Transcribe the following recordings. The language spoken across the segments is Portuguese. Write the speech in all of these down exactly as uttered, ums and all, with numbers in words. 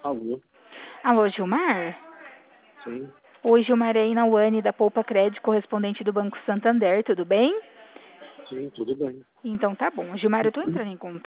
Alô? Alô, Gilmar? Sim, Oi, Gilmar, é a Wani da Poupa Crédito, correspondente do Banco Santander, tudo bem? sim, tudo bem. Então tá bom. Gilmar, eu tô entrando em contato.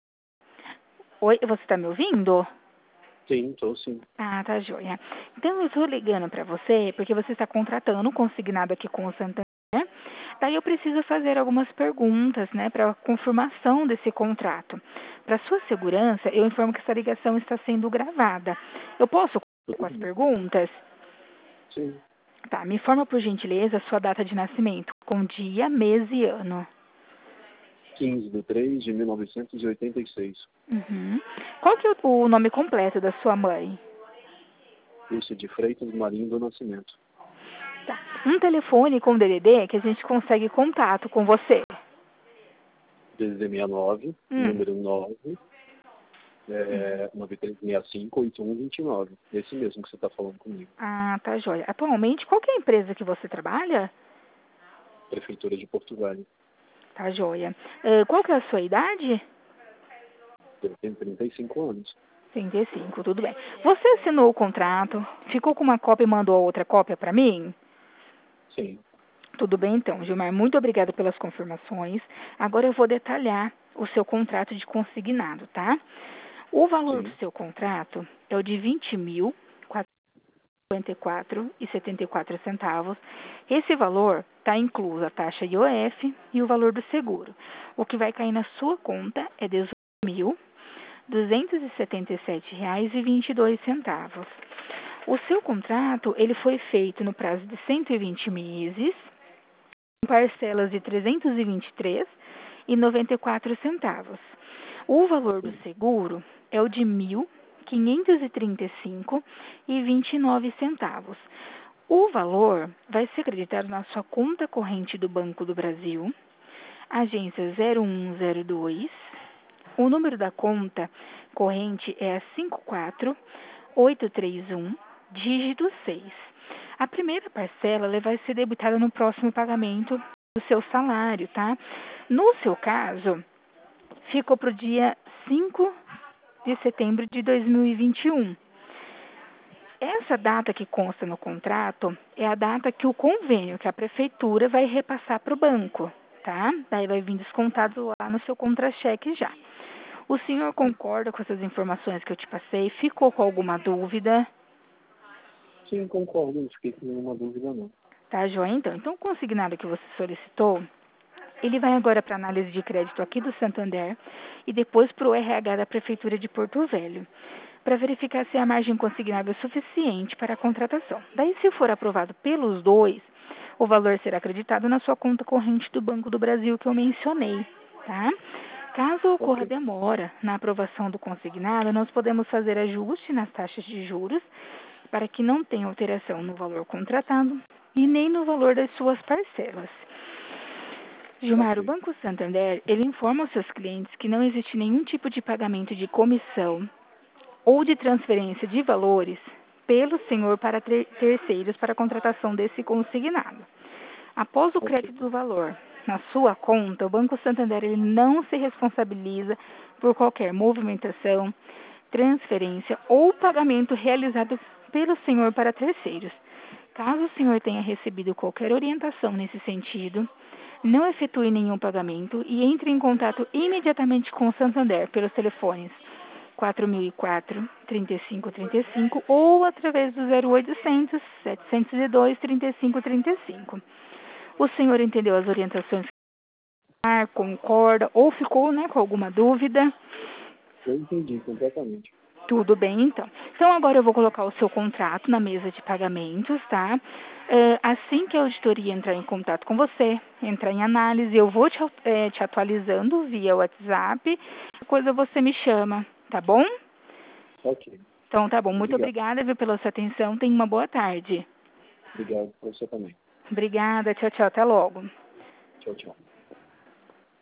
Oi, você tá me ouvindo? Sim, estou sim. Ah, tá joia. Então eu tô ligando pra você porque você está contratando um consignado aqui com o Santander. Daí eu preciso fazer algumas perguntas, né, para confirmação desse contrato. Para sua segurança, eu informo que essa ligação está sendo gravada. Eu posso começar com Tudo as bem. perguntas? Sim, Tá, me informa por gentileza a sua data de nascimento, com dia, mês e ano. quinze de três de mil novecentos e oitenta e seis. Uhum. Qual que é o o nome completo da sua mãe? Lúcia de Freitas Marinho do Nascimento. Tá. Um telefone com D D D que a gente consegue contato com você. D D D sessenta e nove, Hum. número nove, Uhum. é, nove três seis cinco, oito um dois nove. Esse mesmo que você está falando comigo. Ah, tá joia. Atualmente, qual que é a empresa que você trabalha? Prefeitura de Porto Velho. Tá joia. Eh, qual que é a sua idade? Eu tenho trinta e cinco anos. trinta e cinco, tudo bem. Você assinou o contrato, ficou com uma cópia e mandou a outra cópia para mim? Sim, Tudo bem, então, Gilmar. Muito obrigada pelas confirmações. Agora eu vou detalhar o seu contrato de consignado, tá? O valor do sim. seu contrato é o de vinte mil cinquenta e quatro e setenta e quatro centavos. Esse valor está incluso a taxa I O F e o valor do seguro. O que vai cair na sua conta é dezoito mil duzentos e setenta e sete reais e vinte e dois centavos. O seu contrato ele foi feito no prazo de cento e vinte meses, em parcelas de trezentos e vinte e três reais e noventa e quatro centavos. O valor do Sim. seguro é o de mil quinhentos e trinta e cinco reais e vinte e nove centavos. O valor vai ser acreditado na sua conta corrente do Banco do Brasil, agência zero um zero dois. O número da conta corrente é a cinco quatro oito três um, dígito seis. A primeira parcela ela vai ser debitada no próximo pagamento do seu salário, tá? No seu caso, ficou para o dia cinco de setembro de dois mil e vinte e um. Essa data que consta no contrato é a data que o convênio, que a prefeitura vai repassar para o banco, tá? Daí vai vir descontado lá no seu contra-cheque já. O senhor concorda com essas informações que eu te passei? Ficou com alguma dúvida? Sim, concordo. Não fiquei com nenhuma dúvida, não. Tá, joia? Então, então o consignado que você solicitou, ele vai agora para análise de crédito aqui do Santander e depois para o R H da Prefeitura de Porto Velho, para verificar se a margem consignada é suficiente para a contratação. Daí, se for aprovado pelos dois, o valor será acreditado na sua conta corrente do Banco do Brasil que eu mencionei, tá? Caso ocorra Ok, demora na aprovação do consignado, nós podemos fazer ajuste nas taxas de juros para que não tenha alteração no valor contratado e nem no valor das suas parcelas. Gilmar, o ok. Banco Santander, ele informa aos seus clientes que não existe nenhum tipo de pagamento de comissão ou de transferência de valores pelo senhor para ter- terceiros para a contratação desse consignado. Após o Ok. crédito do valor na sua conta, o Banco Santander ele não se responsabiliza por qualquer movimentação, transferência ou pagamento realizado pelo senhor para terceiros. Caso o senhor tenha recebido qualquer orientação nesse sentido, não efetue nenhum pagamento e entre em contato imediatamente com o Santander pelos telefones quatro mil e quatro, trinta e cinco trinta e cinco ou através do zero oitocentos, setecentos e dois, trinta e cinco trinta e cinco. O senhor entendeu as orientações? Concorda ou ficou, né, com alguma dúvida? Eu entendi completamente. Tudo bem, então. Então, agora eu vou colocar o seu contrato na mesa de pagamentos, tá? É, assim que a auditoria entrar em contato com você, entrar em análise, eu vou te, au- é, te atualizando via WhatsApp. Qualquer coisa você me chama, tá bom? Ok. Então, tá bom. Muito Obrigado. obrigada, viu, pela sua atenção. Tenha uma boa tarde. Obrigado para você também. Obrigada. Tchau, tchau. Até logo. Tchau, tchau.